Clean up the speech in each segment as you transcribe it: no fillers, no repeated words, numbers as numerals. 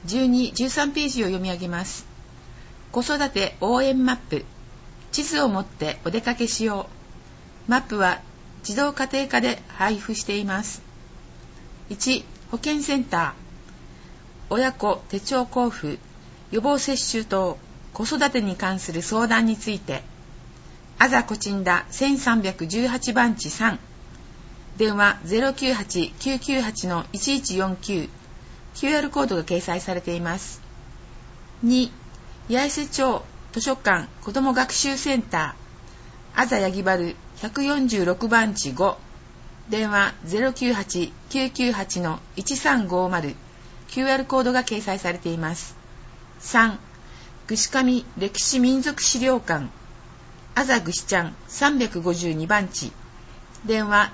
12、13ページを読み上げます。子育て応援マップ。地図を持ってお出かけしよう。マップは児童家庭科で配布しています。1、保健センター。親子手帳交付、予防接種等、子育てに関する相談について。あざこちんだ1318番地3。電話 098-998-1149。QR コードが掲載されています。2、八重瀬町図書館子ども学習センター。あざやぎばる146番地5。電話 098-998-1350。QR コードが掲載されています。3、串上歴史民族資料館。あざぐしちゃん352番地。電話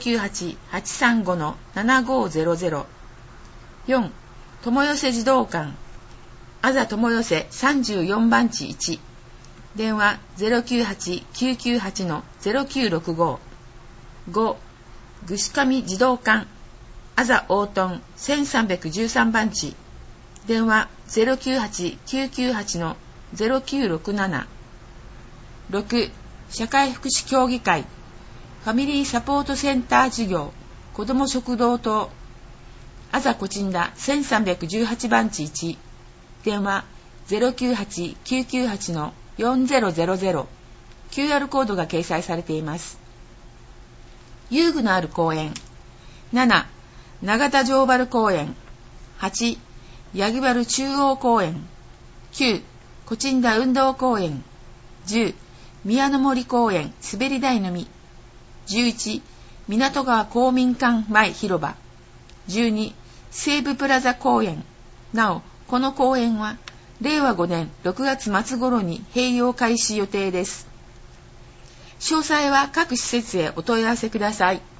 098-835-7500。4、友寄児童館。あざ友寄34番地1。電話 098-998-0965。5、ぐしかみ児童館。あざおうとん1313番地。電話 098-998-0967。6、社会福祉協議会。ファミリーサポートセンター事業子ども食堂等。あざこちんだ1318番地1。電話 098-998-4000。QR コードが掲載されています。遊具のある公園。7、永田城原公園。8、八木原中央公園。9、こちんだ運動公園。10、宮の森公園滑り台のみ。11、港川公民館前広場。12、西武プラザ公園。なお、この公園は令和5年6月末頃に併用開始予定です。詳細は各施設へお問い合わせください。